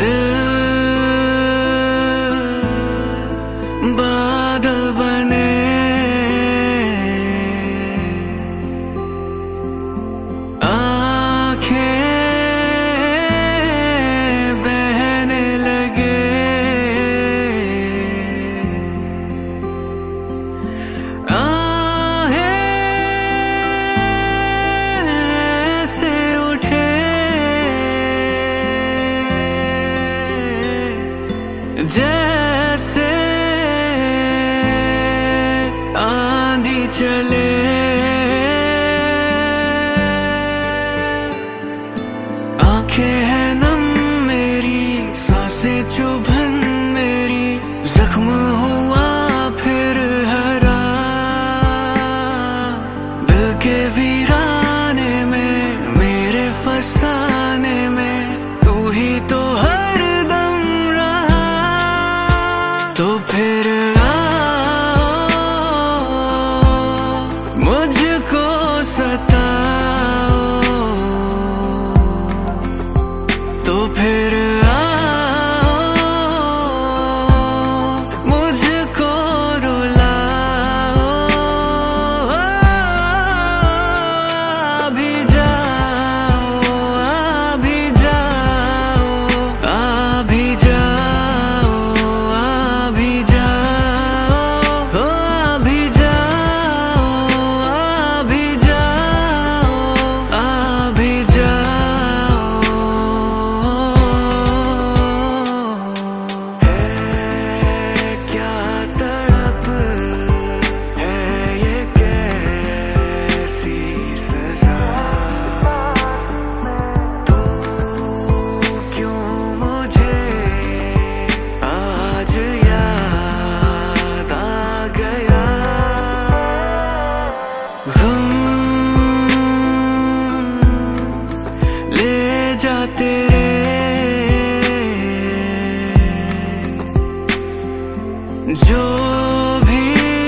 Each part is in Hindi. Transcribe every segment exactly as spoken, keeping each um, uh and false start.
बादल बने आंखें बहने लगे आहें से उठे जैसे आंधी चले आंखें हैं नम मेरी सांसें चुभन मेरी जख्म हुआ फिर हरा दिल के वीराने में मेरे फसाने में तू ही तो हरदम रहा। तो फिर मुझको सताओ तो फिर आओ मुझको रुलाओ। अभी जाओ अभी जाओ अभी जाओ अभी जाओ अभी जाओ अभी जाओ अभी जाओ। है क्या तड़प है ये कैसी सजा तू क्यों मुझे आज याद आ गया। गम ले जा तेरे जो भी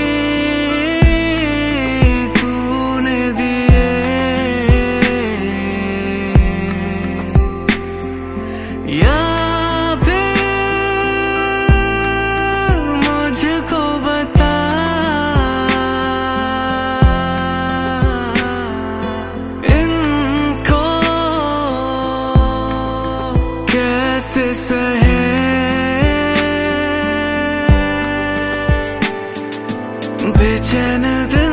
तूने दिए या फिर मुझको बता इनको कैसे सहे बेचैन दिल